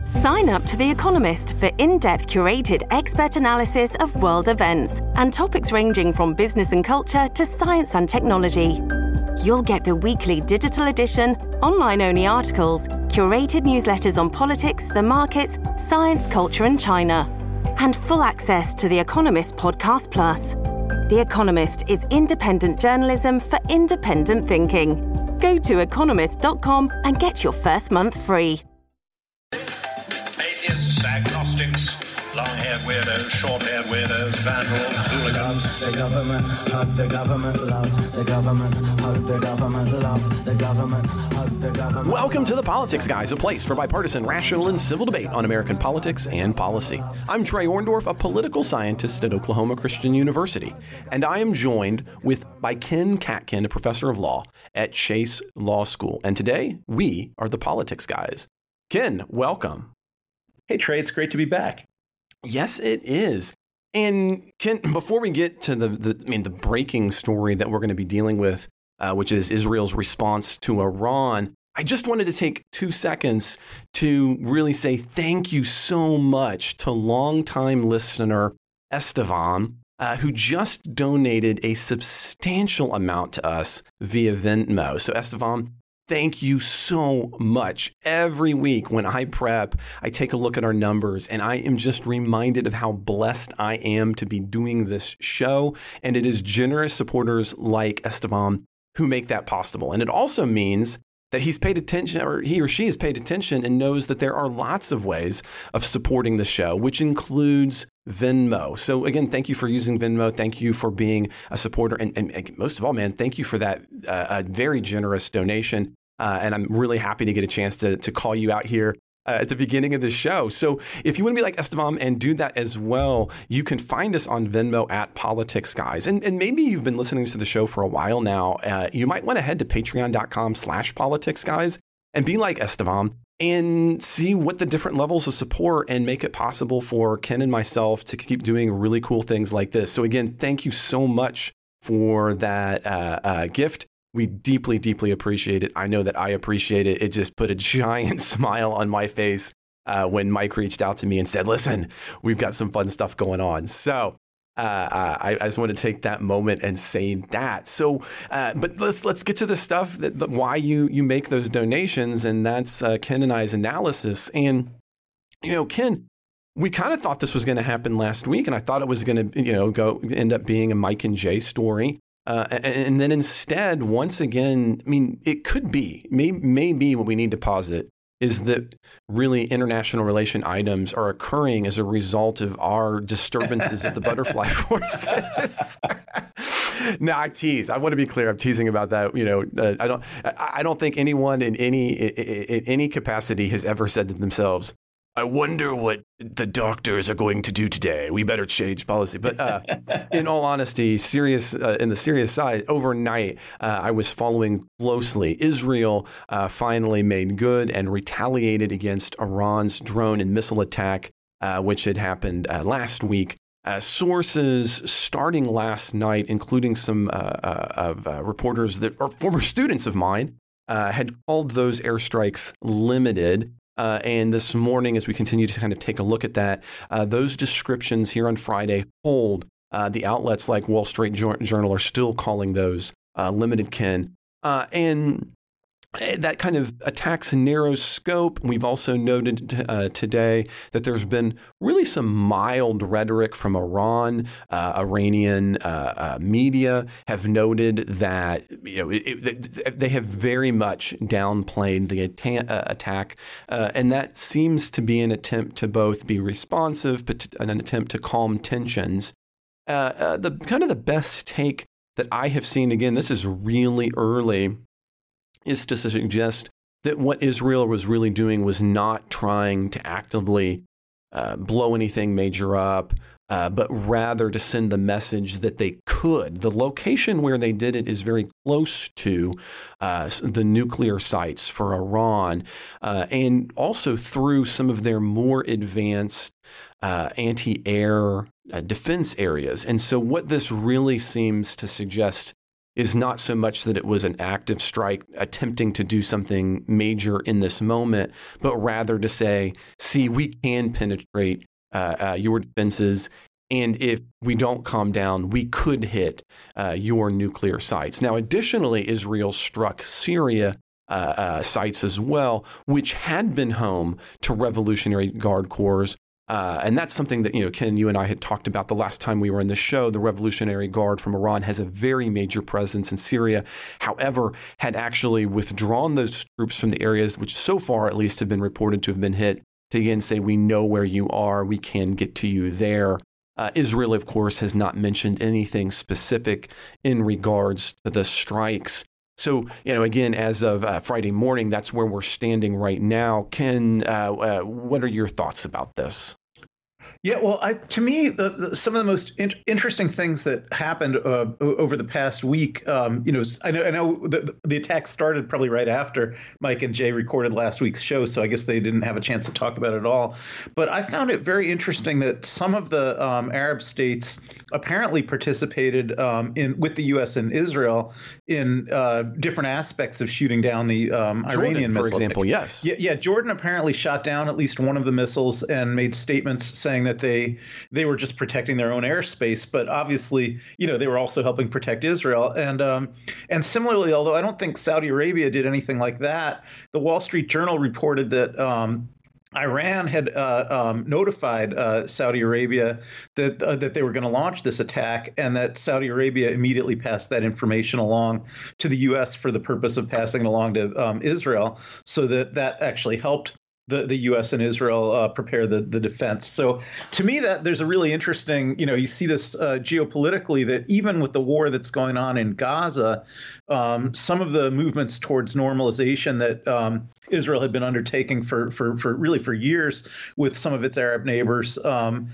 Sign up to The Economist for in-depth curated expert analysis of world events and topics ranging from business and culture to science and technology. You'll get the weekly digital edition, online-only articles, curated newsletters on politics, the markets, science, culture and China, and full access to The Economist Podcast Plus. The Economist is independent journalism for independent thinking. Go to economist.com and get your first month free. Atheists, agnostics, long-haired weirdos, short-haired weirdos, vandals, hooligans. The government, hug the government, love the government, hug the government, love the government, hug the government. Welcome to The Politics Guys, a place for bipartisan, rational, and civil debate on American politics and policy. I'm Trey Orndorff, a political scientist at Oklahoma Christian University, and I am joined by Ken Katkin, a professor of law at Chase Law School. And today, we are The Politics Guys. Ken, welcome. Hey, Trey, it's great to be back. Yes, it is. And Ken, before we get to the breaking story that we're going to be dealing with, which is Israel's response to Iran, I just wanted to take 2 seconds to really say thank you so much to longtime listener Estevan, who just donated a substantial amount to us via Venmo. So Estevan, thank you so much. Every week when I prep, I take a look at our numbers and I am just reminded of how blessed I am to be doing this show. And it is generous supporters like Estevan who make that possible. And it also means that he's paid attention, or he or she has paid attention and knows that there are lots of ways of supporting the show, which includes Venmo. So again, thank you for using Venmo. Thank you for being a supporter. And most of all, man, thank you for that very generous donation. And I'm really happy to get a chance to call you out here at the beginning of the show. So if you want to be like Estevan and do that as well, you can find us on Venmo at Politics Guys. And maybe you've been listening to the show for a while now. You might want to head to patreon.com/Politics Guys and be like Estevan and see what the different levels of support and make it possible for Ken and myself to keep doing really cool things like this. So again, thank you so much for that gift. We deeply, deeply appreciate it. I know that I appreciate it. It just put a giant smile on my face when Mike reached out to me and said, listen, we've got some fun stuff going on. So I just want to take that moment and say that. So, but let's get to the stuff that why you make those donations. And that's Ken and I's analysis. And, Ken, we kind of thought this was going to happen last week. And I thought it was going to, end up being a Mike and Jay story. And then instead, once again, it could be, maybe what we need to posit is that really international relation items are occurring as a result of our disturbances of the butterfly forces. No, I tease. I want to be clear. I'm teasing about that. I don't think anyone in any capacity has ever said to themselves, I wonder what the doctors are going to do today. We better change policy. But in all honesty, in the serious side, overnight, I was following closely. Israel finally made good and retaliated against Iran's drone and missile attack, which had happened last week. Sources starting last night, including some of reporters that are former students of mine, had called those airstrikes limited. And this morning, as we continue to kind of take a look at that, those descriptions here on Friday hold. The outlets like Wall Street Journal are still calling those limited, Ken. And that kind of attacks narrow scope. We've also noted today that there's been really some mild rhetoric from Iran. Iranian media have noted that they have very much downplayed the attack, and that seems to be an attempt to both be responsive, but an attempt to calm tensions. The best take that I have seen, again, this is really early, is to suggest that what Israel was really doing was not trying to actively blow anything major up, but rather to send the message that they could. The location where they did it is very close to the nuclear sites for Iran, and also through some of their more advanced anti-air defense areas. And so what this really seems to suggest is not so much that it was an active strike attempting to do something major in this moment, but rather to say, see, we can penetrate your defenses. And if we don't calm down, we could hit your nuclear sites. Now, additionally, Israel struck Syria sites as well, which had been home to Revolutionary Guard corps. And that's something that, Ken, you and I had talked about the last time we were in the show. The Revolutionary Guard from Iran has a very major presence in Syria, however, had actually withdrawn those troops from the areas which so far at least have been reported to have been hit, to again say, we know where you are, we can get to you there. Israel, of course, has not mentioned anything specific in regards to the strikes. So, again, as of Friday morning, that's where we're standing right now. Ken, what are your thoughts about this? Yeah, well, to me, some of the most interesting things that happened over the past week, I know the attack started probably right after Mike and Jay recorded last week's show, so I guess they didn't have a chance to talk about it at all. But I found it very interesting that some of the Arab states apparently participated with the U.S. and Israel in different aspects of shooting down the Iranian missile. For example, yes. Yeah, Jordan apparently shot down at least one of the missiles and made statements saying that they were just protecting their own airspace, but obviously, they were also helping protect Israel. And similarly, although I don't think Saudi Arabia did anything like that, the Wall Street Journal reported that Iran had notified Saudi Arabia that they were going to launch this attack, and that Saudi Arabia immediately passed that information along to the U.S. for the purpose of passing it along to Israel, so that actually helped the U.S. and Israel prepare the defense. So to me, that there's a really interesting, you see this geopolitically, that even with the war that's going on in Gaza, some of the movements towards normalization that Israel had been undertaking for years with some of its Arab neighbors, the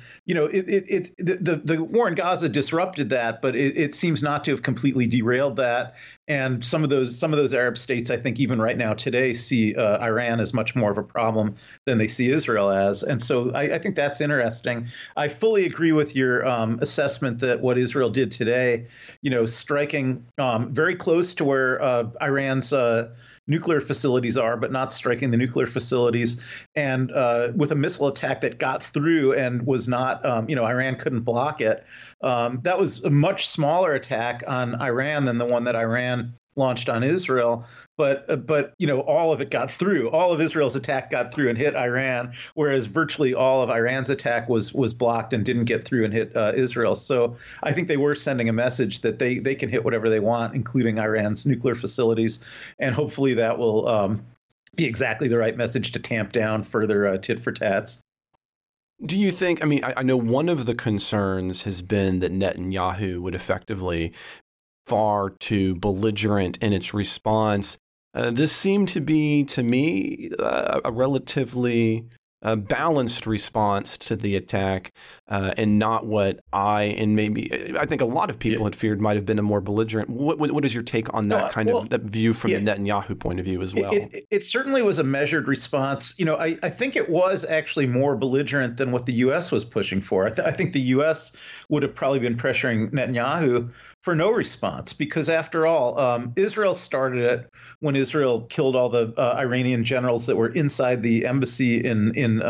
war in Gaza disrupted that, but it seems not to have completely derailed that. And some of those Arab states, I think, even right now today, see Iran as much more of a problem than they see Israel as. And so I think that's interesting. I fully agree with your assessment that what Israel did today, striking very close to where Iran's nuclear facilities are, but not striking the nuclear facilities, and with a missile attack that got through and was not, Iran couldn't block it. That was a much smaller attack on Iran than the one that Iran launched on Israel, but all of it got through. All of Israel's attack got through and hit Iran, whereas virtually all of Iran's attack was blocked and didn't get through and hit Israel. So I think they were sending a message that they can hit whatever they want, including Iran's nuclear facilities, and hopefully that will be exactly the right message to tamp down further tit for tats. Do you think, I know one of the concerns has been that Netanyahu would effectively far too belligerent in its response. This seemed to be, to me, a relatively balanced response to the attack, and not what I think a lot of people had feared might have been a more belligerent. What is your take on that that view from the Netanyahu point of view as well? It certainly was a measured response. I think it was actually more belligerent than what the U.S. was pushing for. I think the U.S. would have probably been pressuring Netanyahu for no response, because after all, Israel started it when Israel killed all the Iranian generals that were inside the embassy in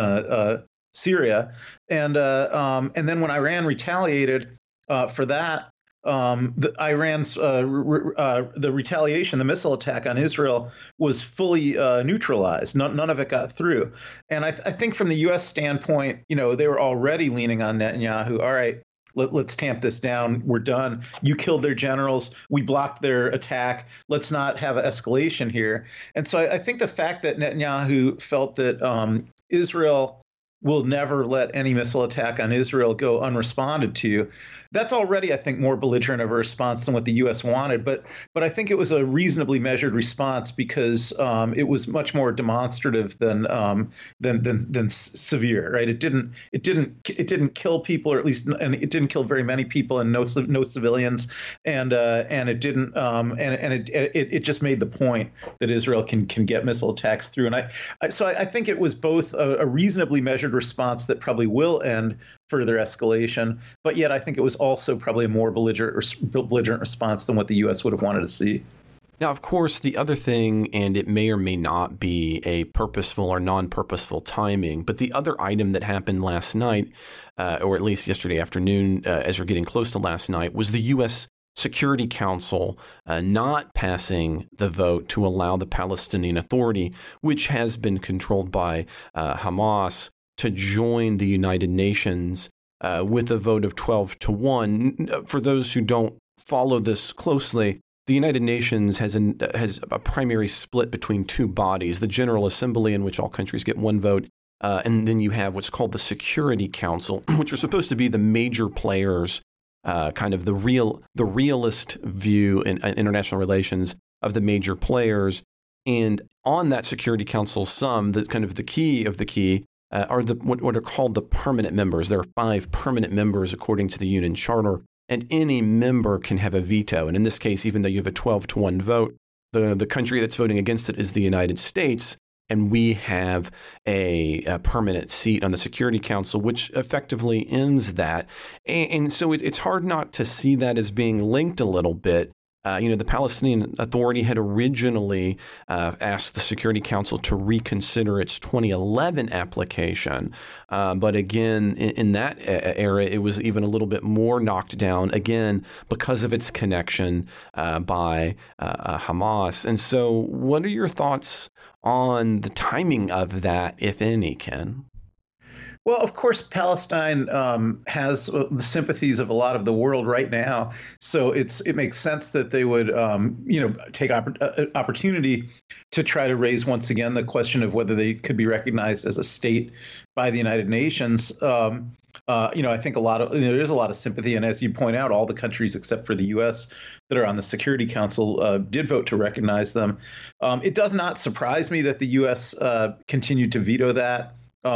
Syria, and then when Iran retaliated for that, the retaliation, the missile attack on Israel, was fully neutralized. None of it got through. And I think from the U.S. standpoint, they were already leaning on Netanyahu. All right, let's tamp this down. We're done. You killed their generals. We blocked their attack. Let's not have an escalation here. And so I think the fact that Netanyahu felt that Israel will never let any missile attack on Israel go unresponded to, that's already, I think, more belligerent of a response than what the U.S. wanted. But I think it was a reasonably measured response, because it was much more demonstrative than severe. Right? It didn't kill people, or at least, and it didn't kill very many people, and no civilians, and it didn't it just made the point that Israel can get missile attacks through. And I think it was both a reasonably measured measured response that probably will end further escalation. But yet I think it was also probably a more belligerent response than what the U.S. would have wanted to see. Now, of course, the other thing, and it may or may not be a purposeful or non-purposeful timing, but the other item that happened last night, or at least yesterday afternoon, as we're getting close to last night, was the U.S. Security Council not passing the vote to allow the Palestinian Authority, which has been controlled by Hamas, to join the United Nations with a vote of 12-1. For those who don't follow this closely, the United Nations has a primary split between two bodies, the General Assembly, in which all countries get one vote, and then you have what's called the Security Council, which are supposed to be the major players, kind of the realist view in international relations of the major players. And on that Security Council, the key of the key are what are called the permanent members. There are 5 permanent members according to the UN Charter. And any member can have a veto. And in this case, even though you have a 12-1 vote, the country that's voting against it is the United States. And we have a permanent seat on the Security Council, which effectively ends that. And so it's hard not to see that as being linked a little bit. The Palestinian Authority had originally asked the Security Council to reconsider its 2011 application. But again, in that era, it was even a little bit more knocked down, again, because of its connection by Hamas. And so what are your thoughts on the timing of that, if any, Ken? Well, of course, Palestine has the sympathies of a lot of the world right now, so it makes sense that they would, take opportunity to try to raise once again the question of whether they could be recognized as a state by the United Nations. I think there's a lot of sympathy, and as you point out, all the countries except for the U.S. that are on the Security Council did vote to recognize them. It does not surprise me that the U.S. Continued to veto that.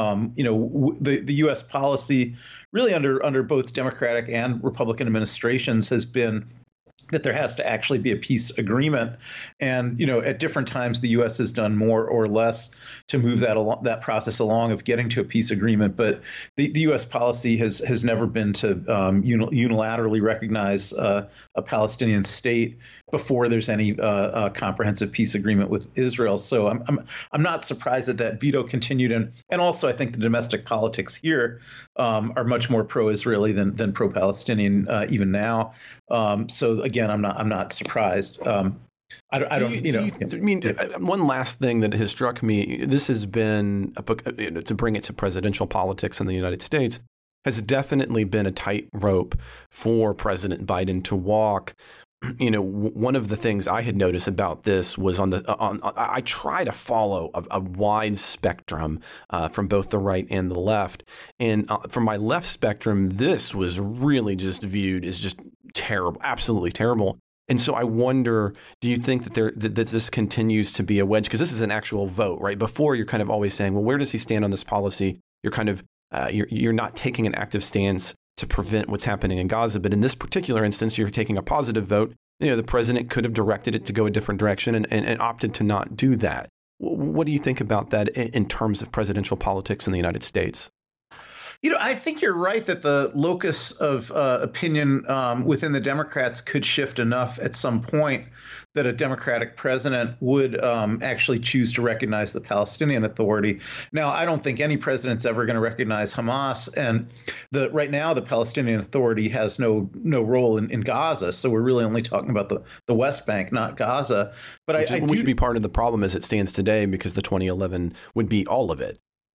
The U.S. policy really under both Democratic and Republican administrations has been that there has to actually be a peace agreement. And, at different times, the U.S. has done more or less to move that process along of getting to a peace agreement. But the U.S. policy has never been to unilaterally recognize a Palestinian state before there's any comprehensive peace agreement with Israel. So I'm not surprised that veto continued. And also, I think the domestic politics here are much more pro-Israeli than pro-Palestinian even now. So again, I'm not surprised. One last thing that has struck me, this has been, to bring it to presidential politics in the United States, has definitely been a tightrope for President Biden to walk. One of the things I had noticed about this was I try to follow a wide spectrum from both the right and the left. And from my left spectrum, this was really just viewed as just terrible, absolutely terrible. And so I wonder, do you think that this continues to be a wedge? Because this is an actual vote, right? Before, you're kind of always saying, well, where does he stand on this policy? You're kind of you're not taking an active stance to prevent what's happening in Gaza. But in this particular instance, you're taking a positive vote. The president could have directed it to go a different direction and opted to not do that. What do you think about that in terms of presidential politics in the United States? I think you're right that the locus of opinion within the Democrats could shift enough at some point that a Democratic president would actually choose to recognize the Palestinian Authority. Now, I don't think any president's ever going to recognize Hamas, and right now the Palestinian Authority has no role in Gaza, so we're really only talking about the West Bank, not Gaza. But which would be part of the problem as it stands today, because the 2011 would be all of it.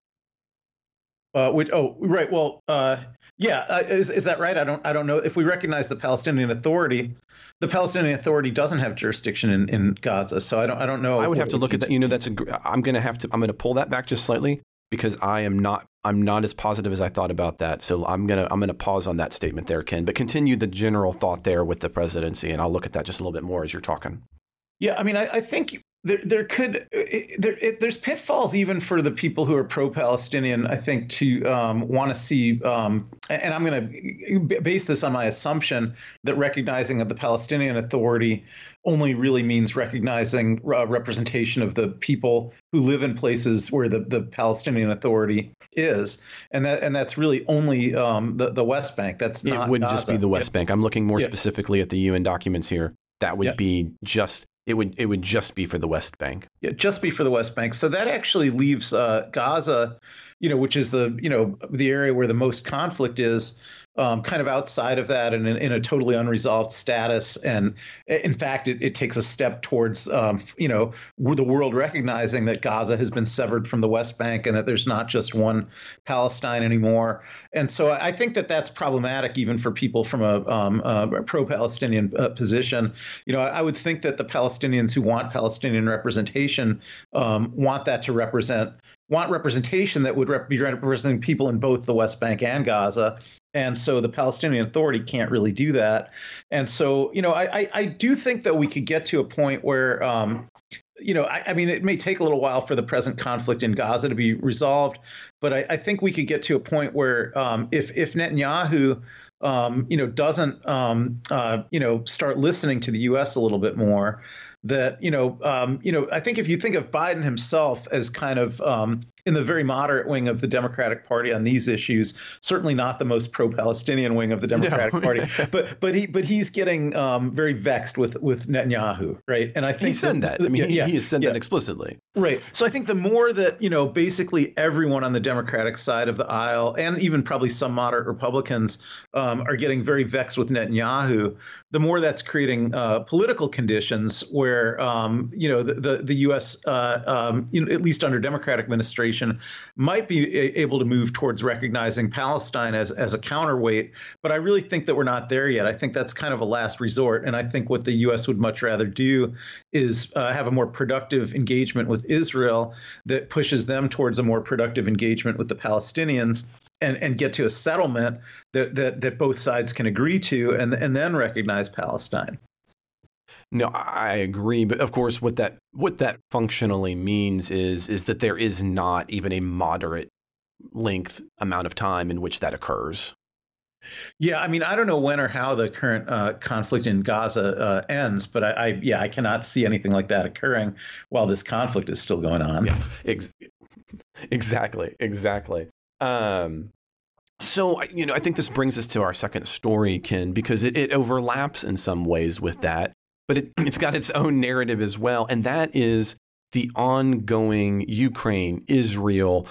Right. Well, is that right? I don't know. If we recognize the Palestinian Authority doesn't have jurisdiction in Gaza. So I don't know. I would have to look at that. I'm going to pull that back just slightly, because I'm not as positive as I thought about that. So I'm going to pause on that statement there, Ken, but continue the general thought there with the presidency. And I'll look at that just a little bit more as you're talking. Yeah. I mean, I think There's pitfalls even for the people who are pro-Palestinian, I think, to want to see, and I'm going to base this on my assumption that recognizing of the Palestinian Authority only really means recognizing representation of the people who live in places where the Palestinian Authority is, and that's really only the West Bank. That's not it wouldn't Gaza. just be the West Bank. I'm looking more specifically at the UN documents here. That would be just. It would just be for the West Bank. Yeah, just be for the West Bank. So that actually leaves Gaza, which is the area where the most conflict is, kind of outside of that and in a totally unresolved status. And in fact, it takes a step towards, the world recognizing that Gaza has been severed from the West Bank and that there's not just one Palestine anymore. And so I think that that's problematic even for people from a pro-Palestinian position. I would think that the Palestinians who want Palestinian representation want representation that would be representing people in both the West Bank and Gaza. And so the Palestinian Authority can't really do that. And so, I do think that we could get to a point where, it may take a little while for the present conflict in Gaza to be resolved, but I think we could get to a point where if Netanyahu, doesn't, start listening to the U.S. a little bit more, that, I think if you think of Biden himself as kind of in the very moderate wing of the Democratic Party on these issues, certainly not the most pro-Palestinian wing of the Democratic Party, but he's getting very vexed with Netanyahu, right? And I think he said that. I mean, he has said that explicitly, right? So I think the more that basically everyone on the Democratic side of the aisle, and even probably some moderate Republicans, are getting very vexed with Netanyahu, the more that's creating political conditions where the U.S. At least under Democratic administration, might be able to move towards recognizing Palestine as a counterweight. But I really think that we're not there yet. I think that's kind of a last resort. And I think what the U.S. would much rather do is have a more productive engagement with Israel that pushes them towards a more productive engagement with the Palestinians. And get to a settlement that both sides can agree to, and then recognize Palestine. No, I agree, but of course, what that functionally means is that there is not even a moderate length amount of time in which that occurs. Yeah, I mean, I don't know when or how the current conflict in Gaza ends, but I cannot see anything like that occurring while this conflict is still going on. Yeah, exactly. So, I think this brings us to our second story, Ken, because it overlaps in some ways with that, but it's got its own narrative as well. And that is the ongoing Ukraine, Israel,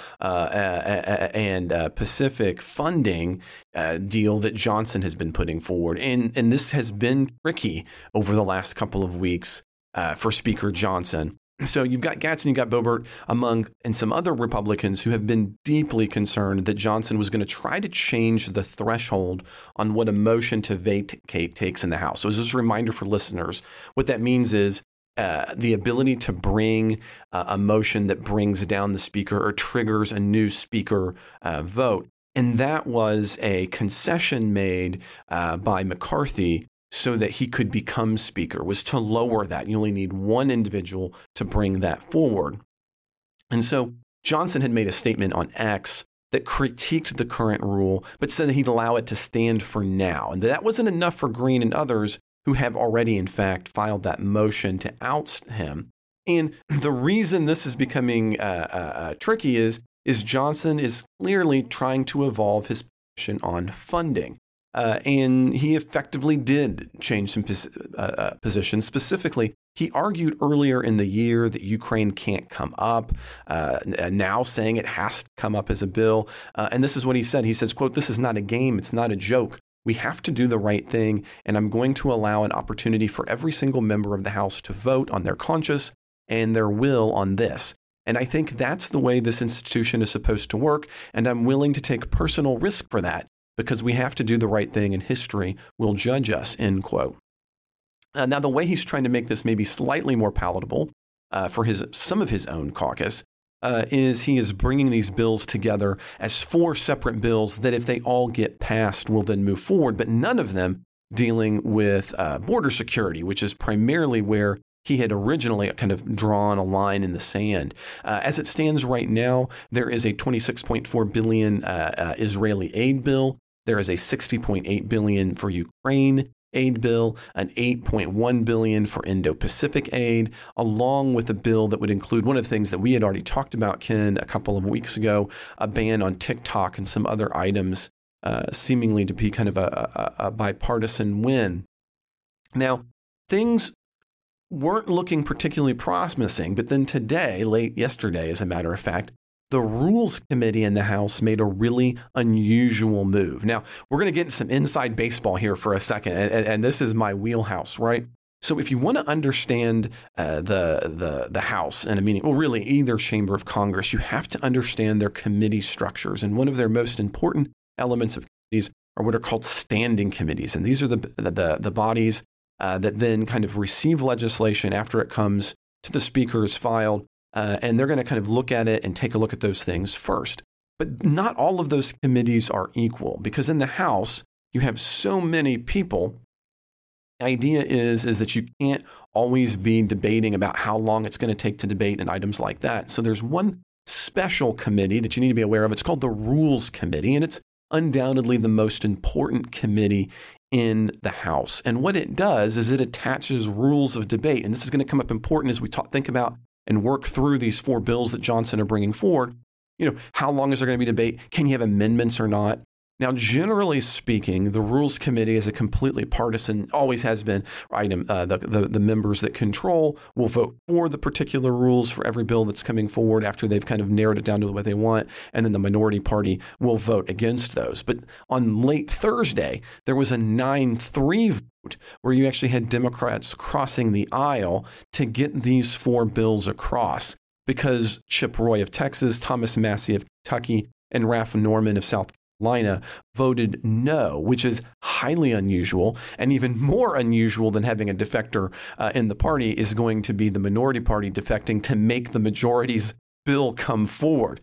and Pacific funding deal that Johnson has been putting forward. And this has been tricky over the last couple of weeks for Speaker Johnson. So you've got Gaetz and you've got Boebert and some other Republicans who have been deeply concerned that Johnson was going to try to change the threshold on what a motion to vacate takes in the House. So as just a reminder for listeners, what that means is the ability to bring a motion that brings down the speaker or triggers a new speaker vote. And that was a concession made by McCarthy so that he could become speaker, was to lower that. You only need one individual to bring that forward. And so Johnson had made a statement on X that critiqued the current rule, but said that he'd allow it to stand for now. And that wasn't enough for Green and others who have already, in fact, filed that motion to oust him. And the reason this is becoming tricky is Johnson is clearly trying to evolve his position on funding. And he effectively did change some positions. Specifically, he argued earlier in the year that Ukraine can't come up, now saying it has to come up as a bill. And this is what he said. He says, quote, "This is not a game. It's not a joke. We have to do the right thing, and I'm going to allow an opportunity for every single member of the House to vote on their conscience and their will on this. And I think that's the way this institution is supposed to work, and I'm willing to take personal risk for that, because we have to do the right thing and history will judge us," end quote. Now, the way he's trying to make this maybe slightly more palatable for some of his own caucus is he is bringing these bills together as 4 separate bills that, if they all get passed, will then move forward, but none of them dealing with border security, which is primarily where he had originally kind of drawn a line in the sand. As it stands right now, there is a $26.4 billion Israeli aid bill. There is a $60.8 billion for Ukraine aid bill, an $8.1 billion for Indo-Pacific aid, along with a bill that would include one of the things that we had already talked about, Ken, a couple of weeks ago, a ban on TikTok and some other items, seemingly to be kind of a bipartisan win. Now, things weren't looking particularly promising, but then today, late yesterday, as a matter of fact, the Rules Committee in the House made a really unusual move. Now, we're going to get into some inside baseball here for a second, and this is my wheelhouse, right? So if you want to understand the House and a meeting, well, really either chamber of Congress, you have to understand their committee structures. And one of their most important elements of committees are what are called standing committees. And these are the bodies that then kind of receive legislation after it comes to the speaker's filed. And they're going to kind of look at it and take a look at those things first. But not all of those committees are equal, because in the House, you have so many people. The idea is that you can't always be debating about how long it's going to take to debate and items like that. So there's one special committee that you need to be aware of. It's called the Rules Committee, and it's undoubtedly the most important committee in the House. And what it does is it attaches rules of debate. And this is going to come up important as we think about and work through these 4 bills that Johnson are bringing forward. You know, how long is there going to be debate? Can you have amendments or not? Now, generally speaking, the Rules Committee is a completely partisan, always has been, item. The members that control will vote for the particular rules for every bill that's coming forward after they've kind of narrowed it down to what they want, and then the minority party will vote against those. But on late Thursday, there was a 9-3 vote where you actually had Democrats crossing the aisle to get these 4 bills across, because Chip Roy of Texas, Thomas Massie of Kentucky, and Ralph Norman of South Carolina voted no, which is highly unusual, and even more unusual than having a defector in the party is going to be the minority party defecting to make the majority's bill come forward.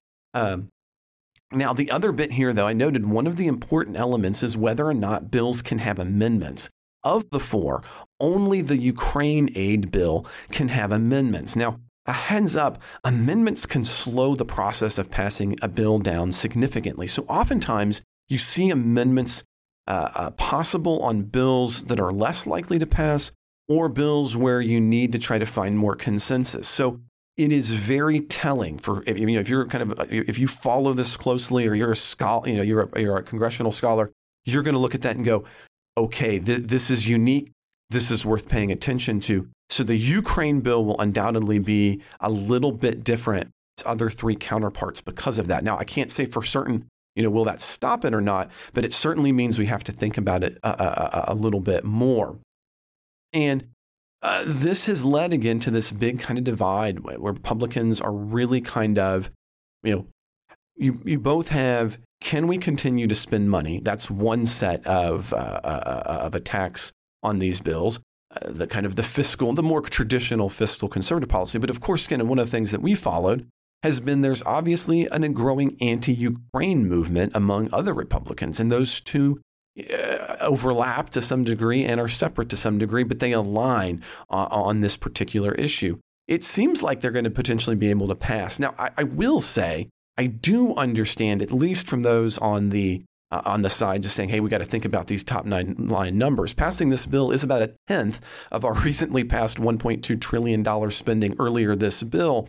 Now, the other bit here, though, I noted one of the important elements is whether or not bills can have amendments. Of the 4, only the Ukraine aid bill can have amendments. Now, a heads up, amendments can slow the process of passing a bill down significantly. So oftentimes you see amendments possible on bills that are less likely to pass, or bills where you need to try to find more consensus. So it is very telling for, if you're if you follow this closely, or you're a scholar, you're a congressional scholar, you're going to look at that and go, okay, this is unique. This is worth paying attention to. So the Ukraine bill will undoubtedly be a little bit different to other 3 counterparts because of that. Now, I can't say for certain, will that stop it or not, but it certainly means we have to think about it a little bit more. And this has led again to this big kind of divide where Republicans are really kind of, you both have, can we continue to spend money? That's one set of attacks on these bills, the more traditional fiscal conservative policy. But of course, one of the things that we followed has been there's obviously a growing anti-Ukraine movement among other Republicans. And those two overlap to some degree and are separate to some degree, but they align on this particular issue. It seems like they're going to potentially be able to pass. Now, I will say, I do understand, at least from those on the side just saying, hey, we got to think about these top line numbers. Passing this bill is about 1/10 of our recently passed $1.2 trillion spending earlier this bill.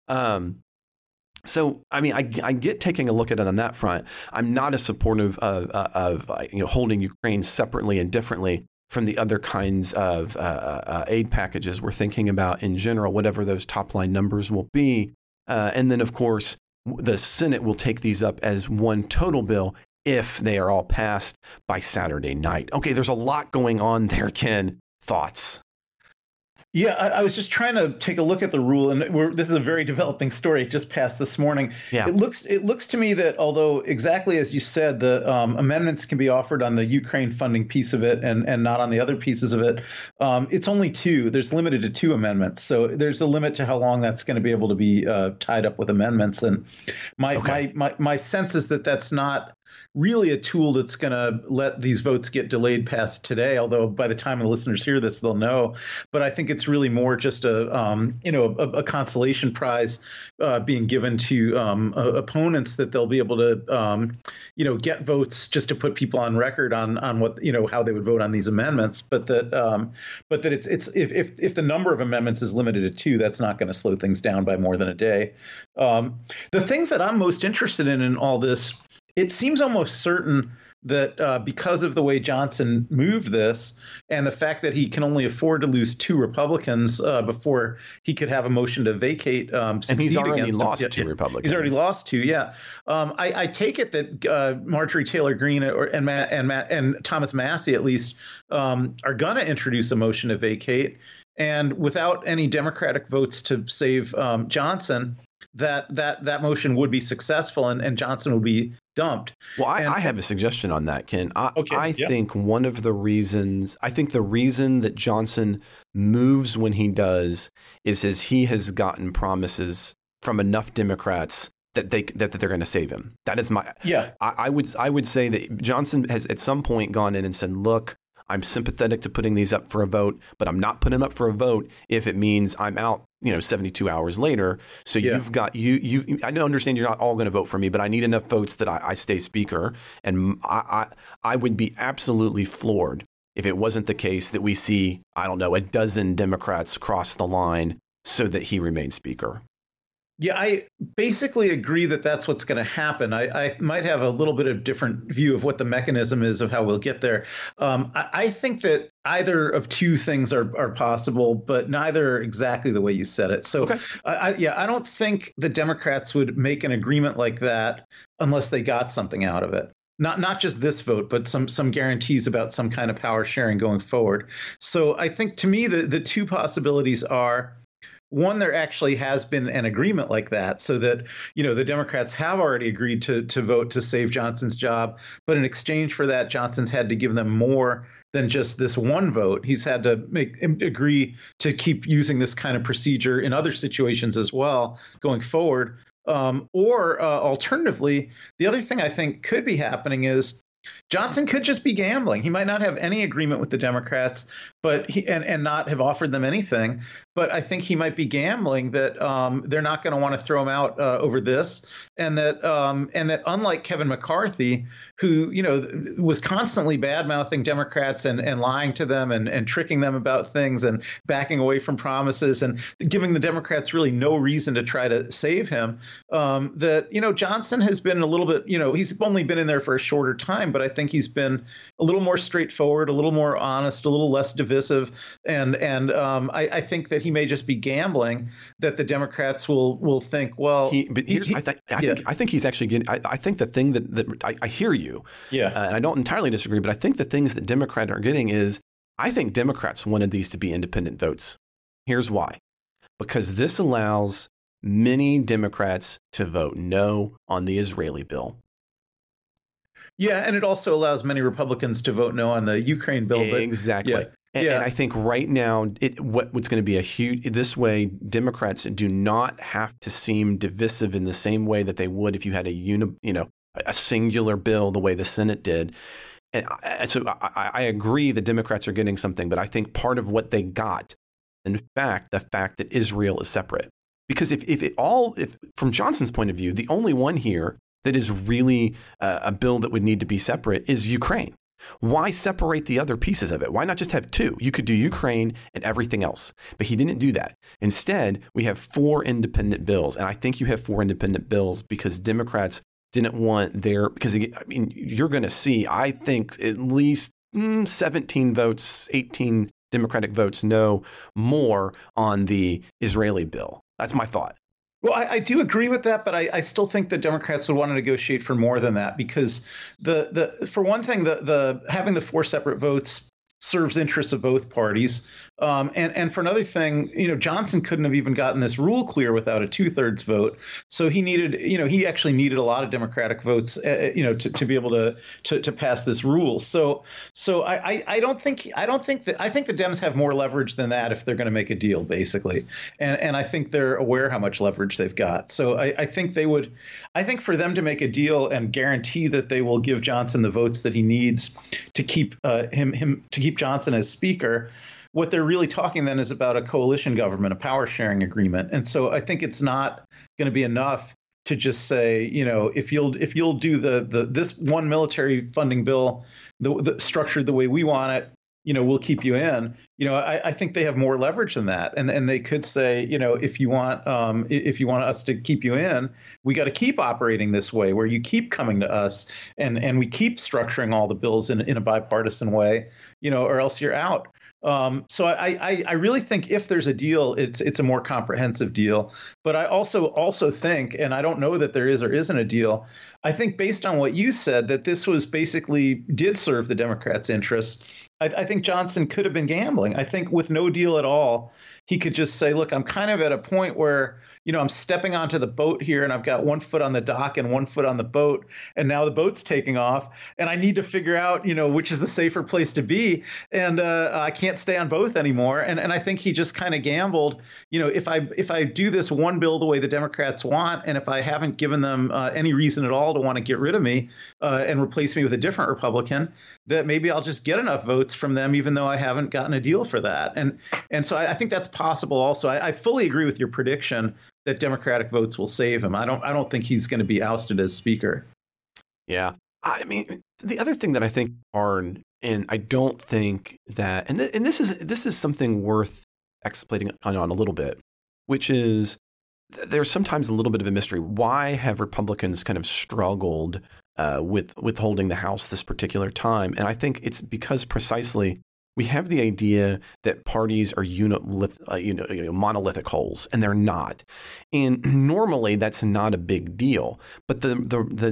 So, I mean, I get taking a look at it on that front. I'm not as supportive of holding Ukraine separately and differently from the other kinds of aid packages we're thinking about in general, whatever those top line numbers will be. And then, of course, the Senate will take these up as one total bill if they are all passed by Saturday night. Okay, there's a lot going on there, Ken. Thoughts? Yeah, I was just trying to take a look at the rule, and this is a very developing story. It just passed this morning. Yeah. It looks to me that although exactly as you said, the amendments can be offered on the Ukraine funding piece of it and not on the other pieces of it, it's only 2. There's limited to 2 amendments. So there's a limit to how long that's going to be able to be tied up with amendments. And my sense is that that's not really a tool that's going to let these votes get delayed past today, although by the time the listeners hear this, they'll know. But I think it's really more just a consolation prize being given to opponents that they'll be able to get votes just to put people on record on what how they would vote on these amendments, but that it's if the number of amendments is limited to 2, that's not going to slow things down by more than a day. The things that I'm most interested in all this, it seems almost certain that because of the way Johnson moved this and the fact that he can only afford to lose 2 Republicans before he could have a motion to vacate, and he's already lost 2 Republicans. He's already lost 2. Yeah, I take it that Marjorie Taylor Greene and Thomas Massie at least are going to introduce a motion to vacate, and without any Democratic votes to save Johnson, that motion would be successful and Johnson would be dumped. Well, I have a suggestion on that, Ken. I yeah. think one of the reasons, the reason that Johnson moves when he does is he has gotten promises from enough Democrats that they're going to save him. That is my I would say that Johnson has at some point gone in and said, look, I'm sympathetic to putting these up for a vote, but I'm not putting them up for a vote if it means I'm out, 72 hours later. So you've got I don't understand you're not all going to vote for me, but I need enough votes that I stay speaker. And I would be absolutely floored if it wasn't the case that we see, I don't know, a dozen Democrats cross the line so that he remains speaker. Yeah, I basically agree that that's what's going to happen. I might have a little bit of different view of what the mechanism is of how we'll get there. I think that either of 2 things are possible, but neither exactly the way you said it. So, okay. I don't think the Democrats would make an agreement like that unless they got something out of it. Not just this vote, but some guarantees about some kind of power sharing going forward. So I think to me, the 2 possibilities are, one, there actually has been an agreement like that, so that, the Democrats have already agreed to vote to save Johnson's job. But in exchange for that, Johnson's had to give them more than just this 1 vote. He's had to agree to keep using this kind of procedure in other situations as well going forward. Or alternatively, the other thing I think could be happening is Johnson could just be gambling. He might not have any agreement with the Democrats, but and not have offered them anything. But I think he might be gambling that they're not going to want to throw him out over this, and that unlike Kevin McCarthy, who was constantly bad-mouthing Democrats and lying to them and tricking them about things and backing away from promises and giving the Democrats really no reason to try to save him, that Johnson has been a little bit, he's only been in there for a shorter time, but I think he's been a little more straightforward, a little more honest, a little less divisive, and I think that he may just be gambling that the Democrats will think, well. I think he's actually getting. I think the thing that I hear you. Yeah, and I don't entirely disagree, but I think the things that Democrats are getting is, I think Democrats wanted these to be independent votes. Here's why: because this allows many Democrats to vote no on the Israeli bill. Yeah, and it also allows many Republicans to vote no on the Ukraine bill. Exactly. Yeah. And I think right now, what's going to be this way, Democrats do not have to seem divisive in the same way that they would if you had a singular bill the way the Senate did. And so I agree the Democrats are getting something, but I think part of what they got, in fact, the fact that Israel is separate. Because if from Johnson's point of view, the only one here that is really a bill that would need to be separate is Ukraine. Why separate the other pieces of it? Why not just have 2? You could do Ukraine and everything else. But he didn't do that. Instead, we have 4 independent bills. And I think you have 4 independent bills because Democrats didn't want because you're going to see, I think, at least 17 votes, 18 Democratic votes, no more on the Israeli bill. That's my thought. Well, I do agree with that, but I still think the Democrats would want to negotiate for more than that, because for one thing, the having the 4 separate votes serves interests of both parties. And for another thing, Johnson couldn't have even gotten this rule clear without a 2/3 vote. So he needed, he actually needed a lot of Democratic votes, to be able to pass this rule. So I think the Dems have more leverage than that if they're going to make a deal, basically. And I think they're aware how much leverage they've got. So I think for them to make a deal and guarantee that they will give Johnson the votes that he needs to keep Johnson as speaker what they're really talking then is about a coalition government, a power sharing agreement. And so I think it's not going to be enough to just say, if you'll do this one military funding bill, the structured the way we want it, we'll keep you in. I think they have more leverage than that, and they could say, if you want us to keep you in, we got to keep operating this way, where you keep coming to us, and we keep structuring all the bills in a bipartisan way, or else you're out. So I really think if there's a deal, it's a more comprehensive deal. But I also think, and I don't know that there is or isn't a deal, I think based on what you said, that this was basically did serve the Democrats' interests. I think Johnson could have been gambling. I think with no deal at all, he could just say, look, I'm kind of at a point where, I'm stepping onto the boat here and I've got one foot on the dock and one foot on the boat. And now the boat's taking off and I need to figure out, which is the safer place to be. And I can't stay on both anymore. And I think he just kind of gambled, if I do this one bill the way the Democrats want, and if I haven't given them any reason at all to want to get rid of me and replace me with a different Republican, that maybe I'll just get enough votes from them, even though I haven't gotten a deal for that. And so I think that's possible also. I fully agree with your prediction that Democratic votes will save him. I don't think he's going to be ousted as speaker. Yeah. I mean, the other thing that I think, Arn, and I don't think that, and this is something worth explaining on a little bit, which is there's sometimes a little bit of a mystery. Why have Republicans kind of struggled with withholding the House this particular time? And I think it's because precisely we have the idea that parties are monolithic wholes, and they're not. And normally that's not a big deal. But the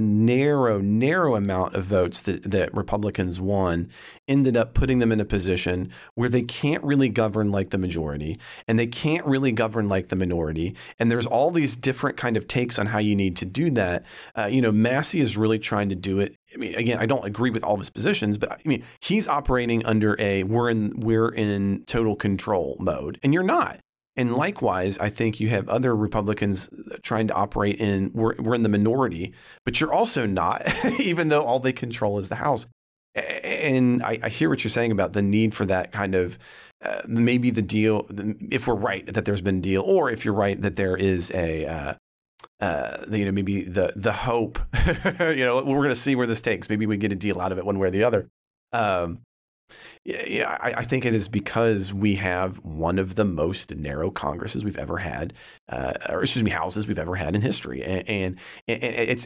narrow amount of votes that Republicans won ended up putting them in a position where they can't really govern like the majority, and they can't really govern like the minority. And there's all these different kind of takes on how you need to do that. Massey is really trying to do it. I mean, again, I don't agree with all of his positions, but I mean, he's operating under we're in total control mode, and you're not. And likewise, I think you have other Republicans trying to operate in we're in the minority, but you're also not, even though all they control is the House. And I hear what you're saying about the need for that kind of maybe the deal, if we're right that there's been a deal, or if you're right that there is a maybe the hope, we're going to see where this takes. Maybe we get a deal out of it one way or the other. I think it is because we have one of the most narrow Congresses we've ever had, houses we've ever had in history. And it's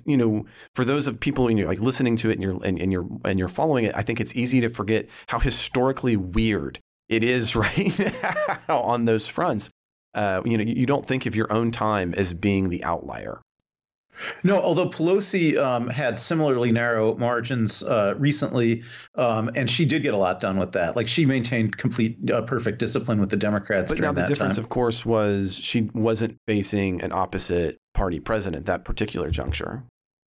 for those of people like listening to it and you're following it, I think it's easy to forget how historically weird it is right now on those fronts. You don't think of your own time as being the outlier. No, although Pelosi had similarly narrow margins recently, and she did get a lot done with that. Like she maintained complete, perfect discipline with the Democrats during that time. But now the difference, of course, was she wasn't facing an opposite party president at that particular juncture.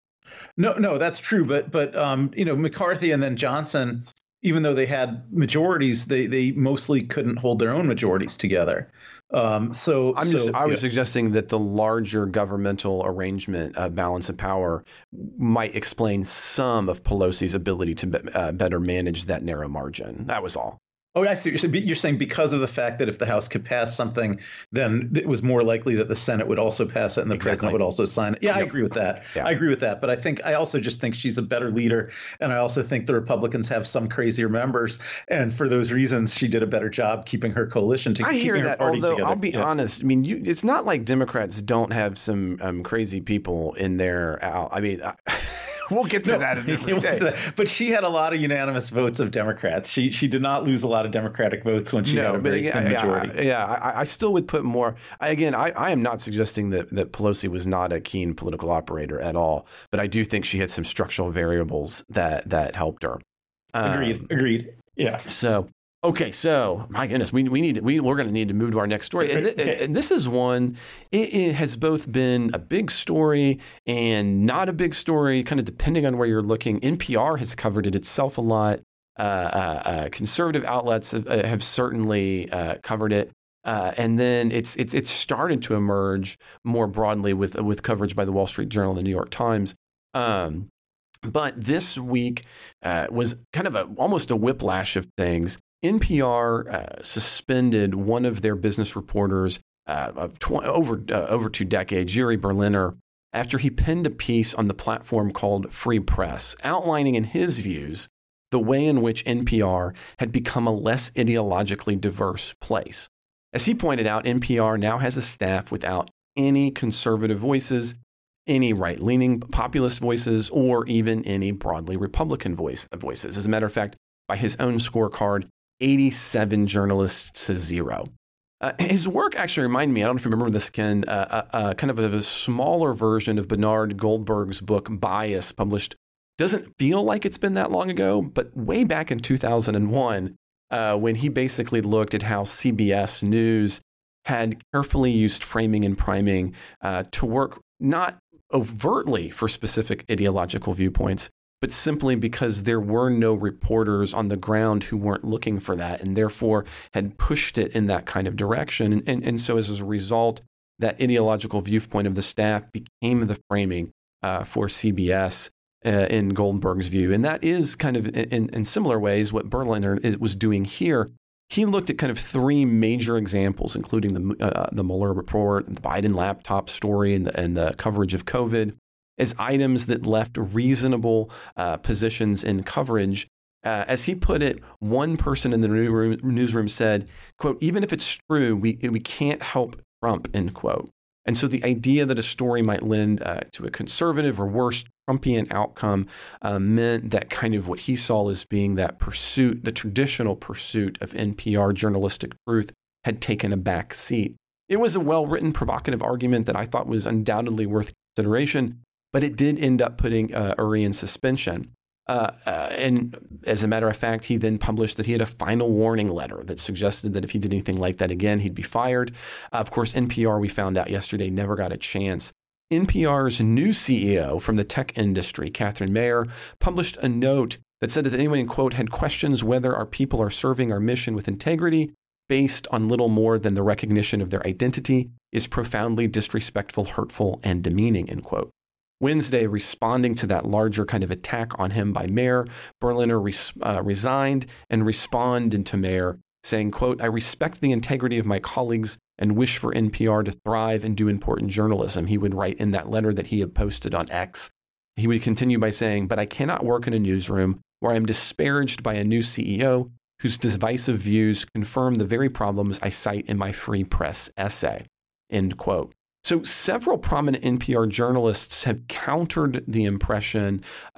No, that's true. But McCarthy and then Johnson, even though they had majorities, they mostly couldn't hold their own majorities together. I was suggesting that the larger governmental arrangement of balance of power might explain some of Pelosi's ability to better manage that narrow margin. That was all. Oh, I see what you're saying. You're saying because of the fact that if the House could pass something, then it was more likely that the Senate would also pass it and the president would also sign it. Yeah, yep. I agree with that. Yeah. I agree with that. But I also just think she's a better leader. And I also think the Republicans have some crazier members. And for those reasons, she did a better job keeping her coalition together. I hear that, although I'll be honest. I mean, it's not like Democrats don't have some crazy people in there. I mean, we'll get to that in a different day. But she had a lot of unanimous votes of Democrats. She did not lose a lot of Democratic votes when she had a very thin majority. I still would put more. I am not suggesting that Pelosi was not a keen political operator at all, but I do think she had some structural variables that helped her. Agreed. Yeah. So. Okay, so my goodness, we're going to need to move to our next story, and this is one. It has both been a big story and not a big story, kind of depending on where you're looking. NPR has covered it itself a lot. Conservative outlets have certainly covered it, and then it's started to emerge more broadly with coverage by the Wall Street Journal and the New York Times. But this week was kind of almost a whiplash of things. NPR suspended one of their business reporters of over 2 decades, Yuri Berliner, after he penned a piece on the platform called Free Press, outlining in his views the way in which NPR had become a less ideologically diverse place. As he pointed out, NPR now has a staff without any conservative voices, any right-leaning populist voices, or even any broadly Republican voices. As a matter of fact, by his own scorecard, 87 journalists to 0. His work actually reminded me, I don't know if you remember this, Ken, kind of a smaller version of Bernard Goldberg's book, Bias, published. Doesn't feel like it's been that long ago, but way back in 2001, when he basically looked at how CBS News had carefully used framing and priming to work not overtly for specific ideological viewpoints, but simply because there were no reporters on the ground who weren't looking for that and therefore had pushed it in that kind of direction. And so as a result, that ideological viewpoint of the staff became the framing for CBS in Goldberg's view. And that is kind of in similar ways what Berliner was doing here. He looked at kind of 3 major examples, including the Mueller report, the Biden laptop story, and the coverage of COVID, as items that left reasonable positions in coverage. As he put it, one person in the newsroom said, quote, "Even if it's true, we can't help Trump," end quote. And so the idea that a story might lend to a conservative or worse Trumpian outcome meant that kind of what he saw as being that pursuit, the traditional pursuit of NPR journalistic truth, had taken a back seat. It was a well-written, provocative argument that I thought was undoubtedly worth consideration, but it did end up putting Uri in suspension. And as a matter of fact, he then published that he had a final warning letter that suggested that if he did anything like that again, he'd be fired. Of course, NPR, we found out yesterday, never got a chance. NPR's new CEO from the tech industry, Catherine Mayer, published a note that said that anyone, quote, had questions whether our people are serving our mission with integrity based on little more than the recognition of their identity is profoundly disrespectful, hurtful, and demeaning, end quote. Wednesday, responding to that larger kind of attack on him by Mayer, Berliner resigned and responded to Mayer, saying, quote, "I respect the integrity of my colleagues and wish for NPR to thrive and do important journalism," he would write in that letter that he had posted on X. He would continue by saying, "But I cannot work in a newsroom where I am disparaged by a new CEO whose divisive views confirm the very problems I cite in my Free Press essay," end quote. So several prominent NPR journalists have countered the impression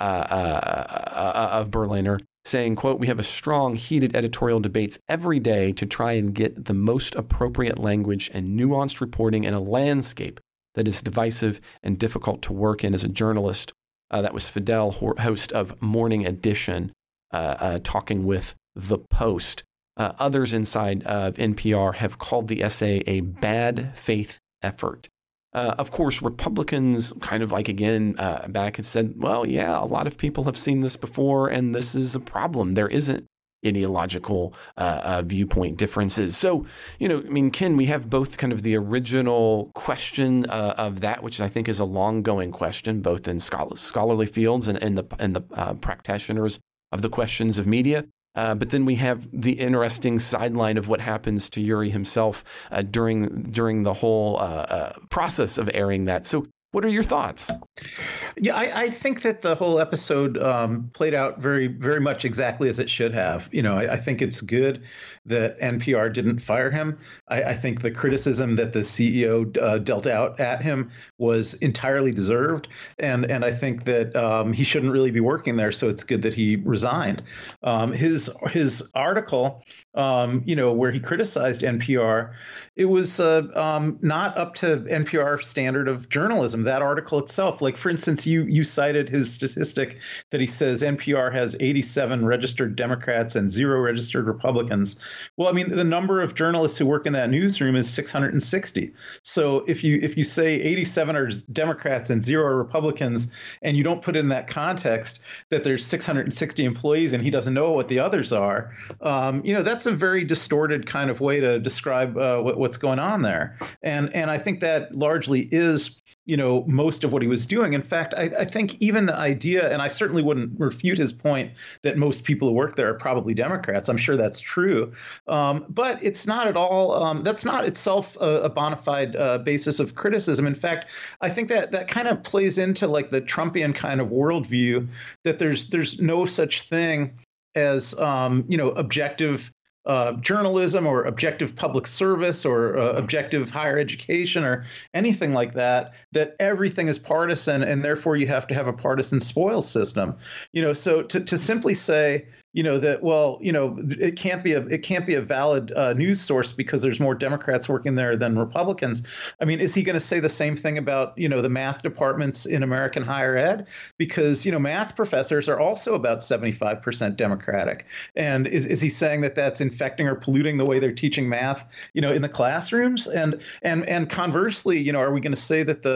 of Berliner, saying, quote, "We have a strong, heated editorial debates every day to try and get the most appropriate language and nuanced reporting in a landscape that is divisive and difficult to work in as a journalist." That was Fidel, host of Morning Edition, talking with The Post. Others inside of NPR have called the essay a bad faith effort. Of course, Republicans kind of like, again, back and said, well, yeah, a lot of people have seen this before, and this is a problem. There isn't ideological viewpoint differences. So, Ken, we have both kind of the original question of that, which I think is a long-going question, both in scholarly fields and the practitioners of the questions of media. But then we have the interesting sideline of what happens to Yuri himself during the whole process of airing that. So what are your thoughts? Yeah, I think that the whole episode played out very, very much exactly as it should have. I think it's good that NPR didn't fire him. I think the criticism that the CEO dealt out at him was entirely deserved. And I think that he shouldn't really be working there. So it's good that he resigned. His article, where he criticized NPR, it was not up to NPR standard of journalism. That article itself, like, for instance, you cited his statistic that he says NPR has 87 registered Democrats and 0 registered Republicans. Well, I mean, the number of journalists who work in that newsroom is 660. So if you say 87 are Democrats and 0 are Republicans, and you don't put in that context that there's 660 employees and he doesn't know what the others are, that's a very distorted kind of way to describe what's going on there. And I think that largely is most of what he was doing. In fact, I think even the idea, and I certainly wouldn't refute his point that most people who work there are probably Democrats. I'm sure that's true. But it's not at all, that's not itself a bona fide basis of criticism. In fact, I think that kind of plays into like the Trumpian kind of worldview that there's no such thing as, objective journalism or objective public service or objective higher education or anything like that, that everything is partisan and therefore you have to have a partisan spoils system. So to simply say, that, well, it can't be a valid news source because there's more Democrats working there than Republicans. I mean, is he going to say the same thing about, the math departments in American higher ed? Because, math professors are also about 75% Democratic. And is he saying that that's infecting or polluting the way they're teaching math, in the classrooms? And conversely, are we going to say that